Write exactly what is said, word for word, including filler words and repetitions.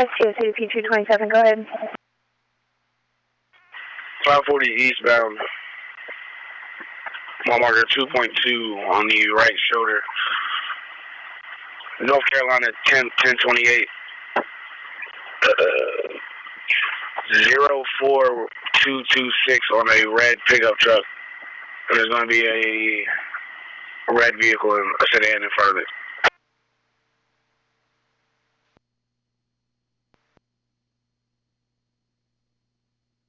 S T O C P two twenty-seven, go ahead. five forty eastbound. Mile marker two point two on the right shoulder. North Carolina ten ten twenty-eight. Uh, zero four two two six on a red pickup truck. There's going to be a red vehicle, a sedan in front of it.